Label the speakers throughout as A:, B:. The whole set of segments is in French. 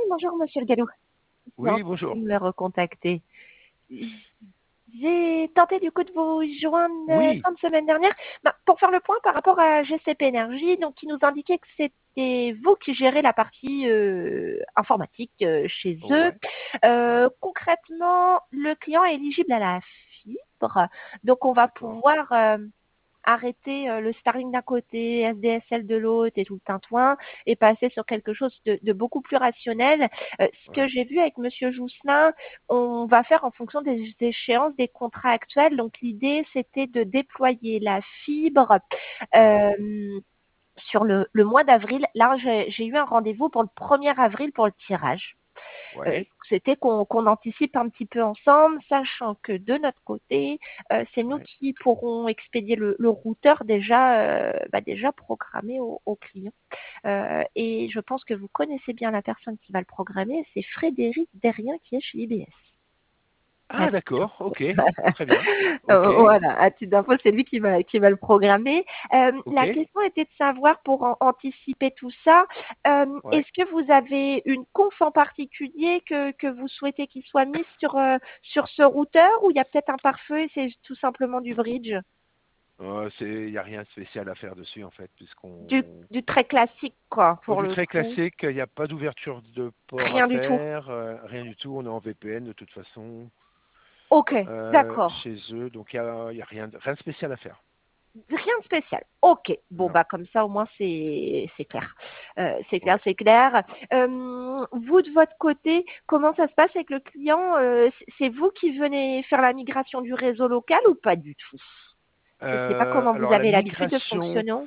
A: bonjour Monsieur le Gallou.
B: Oui,
A: Merci
B: bonjour.
A: de me recontacter. J'ai tenté du coup de vous joindre
B: Oui,
A: fin de semaine dernière pour faire le point par rapport à GCP Énergie, donc qui nous indiquait que c'était vous qui gérez la partie informatique chez eux.
B: ouais, ouais,
A: Concrètement, le client est éligible à la fibre, donc on va
B: d'accord,
A: pouvoir arrêter le Starlink d'un côté, SDSL de l'autre et tout le tintouin et passer sur quelque chose de beaucoup plus rationnel. Ce que
B: ouais,
A: j'ai vu avec Monsieur Jousselin, on va faire en fonction des échéances des contrats actuels. Donc l'idée, c'était de déployer la fibre
B: ouais,
A: sur le mois d'avril. Là, j'ai eu un rendez-vous pour le 1er avril pour le tirage.
B: ouais,
A: C'était qu'on anticipe un petit peu ensemble, sachant que de notre côté, c'est nous
B: ouais.
A: qui pourrons expédier le routeur déjà programmé au client. Et je pense que vous connaissez bien la personne qui va le programmer, c'est Frédéric Derrien qui est chez IBS. À
B: Ah,
A: titre
B: d'accord,
A: d'info.
B: ok, très bien, ok,
A: Voilà, à titre d'info, c'est lui qui va le programmer.
B: ok,
A: La question était de savoir pour anticiper tout ça,
B: ouais.
A: est-ce que vous avez une conf en particulier que vous souhaitez qu'il soit mis sur ce routeur ou il y a peut-être un pare-feu et c'est tout simplement du bridge,
B: Il n'y a rien de spécial à faire dessus, en fait,
A: du,
B: puisqu'on...
A: du très classique quoi pour
B: Du
A: le
B: très
A: coup,
B: classique, il n'y a pas d'ouverture de port à
A: rien du tout.
B: faire, rien du tout, on est en VPN de toute façon,
A: Ok, d'accord.
B: chez eux, donc il y a rien de spécial à faire.
A: Rien de spécial. Ok. Bon
B: Non,
A: bah comme ça au moins c'est clair. C'est clair,
B: ouais.
A: c'est clair. Vous de votre côté, comment ça se passe avec le client C'est vous qui venez faire la migration du réseau local ou pas du tout? Je ne sais pas comment vous
B: Alors, la
A: avez l'habitude de
B: migration,
A: fonctionner.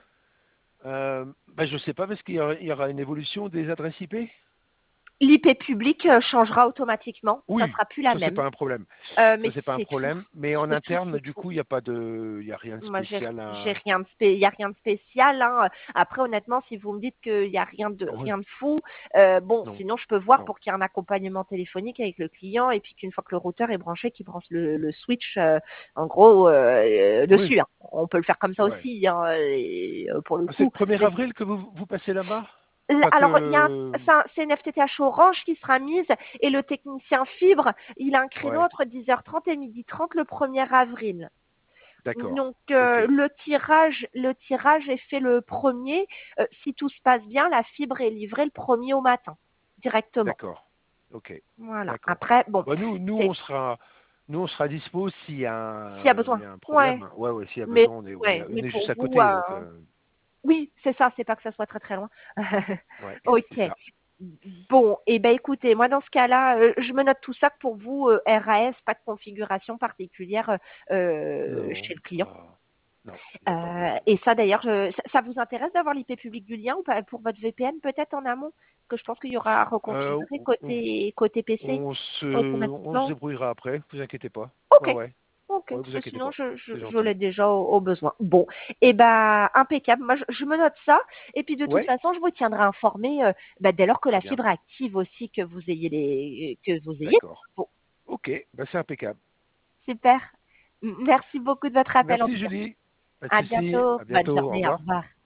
B: je sais pas, parce qu'il y aura une évolution des adresses IP.
A: L'IP public changera automatiquement. Ça
B: Oui,
A: sera plus la
B: ça c'est
A: même.
B: pas un problème. Ça
A: Mais
B: c'est pas un
A: c'est tout.
B: problème. Mais en
A: C'est tout,
B: interne,
A: c'est
B: du
A: tout.
B: coup, il y a rien de
A: Moi,
B: spécial
A: j'ai
B: à.
A: rien de il y a rien de spécial, hein. Après, honnêtement, si vous me dites qu'il y a
B: Oui,
A: rien de fou, bon,
B: non,
A: sinon je peux voir
B: non.
A: pour qu'il y ait un accompagnement téléphonique avec le client et puis qu'une fois que le routeur est branché, qu'il branche le switch, en gros,
B: Oui,
A: dessus, hein. On peut le faire comme ça
B: ouais.
A: aussi, hein, et, pour le
B: Ah, c'est le
A: coup.
B: 1er
A: Mais
B: avril que vous passez là-bas? Enfin
A: alors, il y a
B: que.
A: c'est une FTTH Orange qui sera mise et le technicien fibre, il a un créneau
B: Ouais,
A: entre 10h30 et 12h30 le 1er avril.
B: d'accord.
A: Donc
B: Ok,
A: le tirage est fait le premier. Si tout se passe bien, la fibre est livrée le premier au matin, directement.
B: d'accord. Ok,
A: Voilà.
B: d'accord.
A: Après, bon,
B: Bah,
A: c'est
B: nous on sera dispo s'il y a
A: s'il y a
B: il
A: besoin.
B: y a un
A: Ouais.
B: problème. Ouais, ouais, s'il y a
A: Mais
B: besoin,
A: ouais,
B: on
A: mais
B: est
A: pour
B: juste à
A: vous,
B: côté, donc.
A: oui, c'est ça. C'est pas que ça soit très très loin.
B: Ouais, c'est
A: Ok.
B: ça.
A: Bon, et ben écoutez, moi dans ce cas-là, je me note tout ça que pour vous, RAS, pas de configuration particulière
B: Non,
A: chez le client.
B: pas. Non, il n'y a pas besoin.
A: Et ça d'ailleurs, ça vous intéresse d'avoir l'IP public du lien ou pas pour votre VPN peut-être en amont? Parce que je pense qu'il y aura à
B: Euh,
A: reconfigurer
B: on,
A: côté PC
B: on se
A: automatiquement.
B: débrouillera après, vous inquiétez pas.
A: Ok,
B: Ouais, ouais.
A: ok,
B: Ouais,
A: parce
B: vous
A: que
B: inquiétez
A: sinon
B: pas. C'est
A: je
B: gentil.
A: l'ai déjà au besoin. Bon, et ben impeccable. Moi je me note ça. Et puis de toute
B: Ouais,
A: façon, je vous tiendrai informé dès lors que
B: très
A: la
B: bien.
A: fibre active aussi que vous ayez que vous ayez.
B: D'accord.
A: Bon,
B: Ok, bah c'est impeccable.
A: super. Merci beaucoup de votre appel en
B: Merci
A: tout cas.
B: Julie. Pas de
A: À
B: souci.
A: bientôt.
B: À
A: Bonne
B: bientôt. Au
A: journée. Au
B: revoir.
A: revoir.